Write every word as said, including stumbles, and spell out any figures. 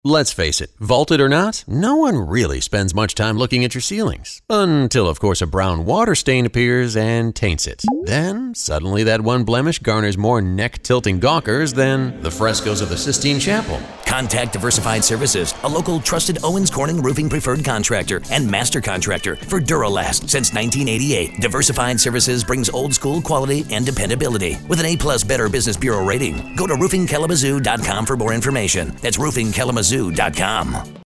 Let's face it, vaulted or not, no one really spends much time looking at your ceilings. Until, of course, a brown water stain appears and taints it. Then, suddenly that one blemish garners more neck-tilting gawkers than the frescoes of the Sistine Chapel. Contact Diversified Services, a local trusted Owens Corning roofing preferred contractor and master contractor for Duralast since nineteen eighty-eight. Diversified Services brings old school quality and dependability with an A-plus Better Business Bureau rating. Go to roofing kalamazoo dot com for more information. That's roofing kalamazoo dot com.